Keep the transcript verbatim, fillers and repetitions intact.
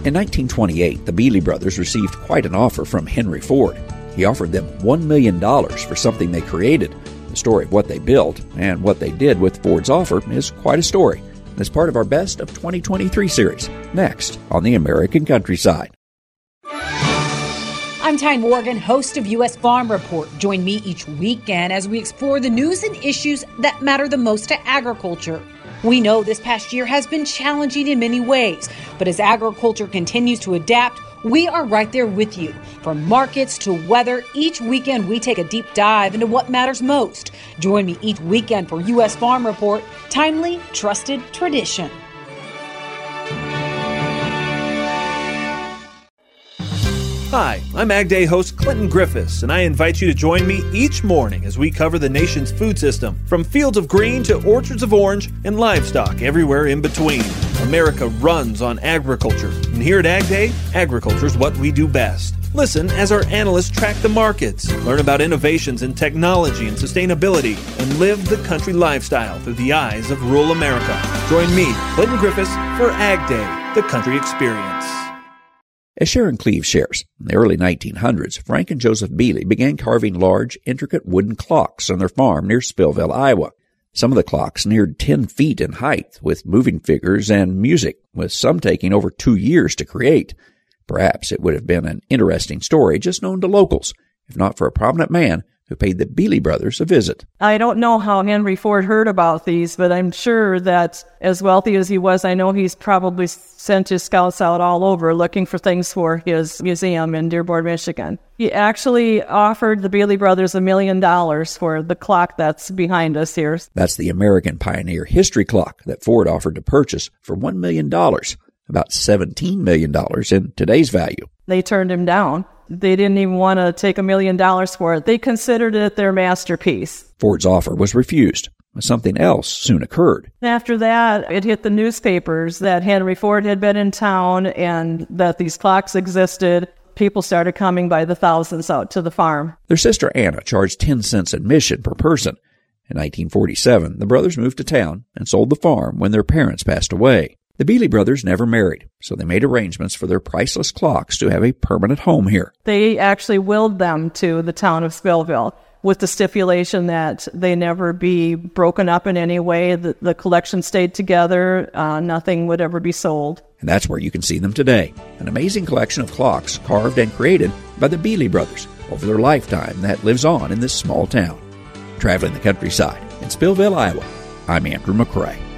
In nineteen twenty-eight, the Bealey brothers received quite an offer from Henry Ford. He offered them one million dollars for something they created. The story of what they built and what they did with Ford's offer is quite a story. It's part of our Best of twenty twenty-three series, next on the American Countryside. I'm Ty Morgan, host of U S Farm Report. Join me each weekend as we explore the news and issues that matter the most to agriculture. We know this past year has been challenging in many ways, but as agriculture continues to adapt, we are right there with you. From markets to weather, each weekend we take a deep dive into what matters most. Join me each weekend for U S Farm Report, timely, trusted tradition. Hi, I'm Ag Day host Clinton Griffiths, and I invite you to join me each morning as we cover the nation's food system, from fields of green to orchards of orange and livestock everywhere in between. America runs on agriculture, and here at Ag Day, agriculture is what we do best. Listen as our analysts track the markets, learn about innovations in technology and sustainability, and live the country lifestyle through the eyes of rural America. Join me, Clinton Griffiths, for Ag Day, the country experience. As Sharon Cleave shares, in the early nineteen hundreds, Frank and Joseph Bealey began carving large, intricate wooden clocks on their farm near Spillville, Iowa. Some of the clocks neared ten feet in height, with moving figures and music, with some taking over two years to create. Perhaps it would have been an interesting story just known to locals, if not for a prominent man who paid the Bealey brothers a visit. I don't know how Henry Ford heard about these, but I'm sure that as wealthy as he was, I know he's probably sent his scouts out all over looking for things for his museum in Dearborn, Michigan. He actually offered the Bealey brothers a million dollars for the clock that's behind us here. That's the American Pioneer History Clock that Ford offered to purchase for one million dollars, about seventeen million dollars in today's value. They turned him down. They didn't even want to take a million dollars for it. They considered it their masterpiece. Ford's offer was refused. Something else soon occurred. After that, it hit the newspapers that Henry Ford had been in town and that these clocks existed. People started coming by the thousands out to the farm. Their sister Anna charged ten cents admission per person. In nineteen forty-seven, the brothers moved to town and sold the farm when their parents passed away. The Bealey brothers never married, so they made arrangements for their priceless clocks to have a permanent home here. They actually willed them to the town of Spillville with the stipulation that they never be broken up in any way, that the collection stayed together, uh, nothing would ever be sold. And that's where you can see them today, an amazing collection of clocks carved and created by the Bealey brothers over their lifetime that lives on in this small town. Traveling the countryside in Spillville, Iowa, I'm Andrew McCrae.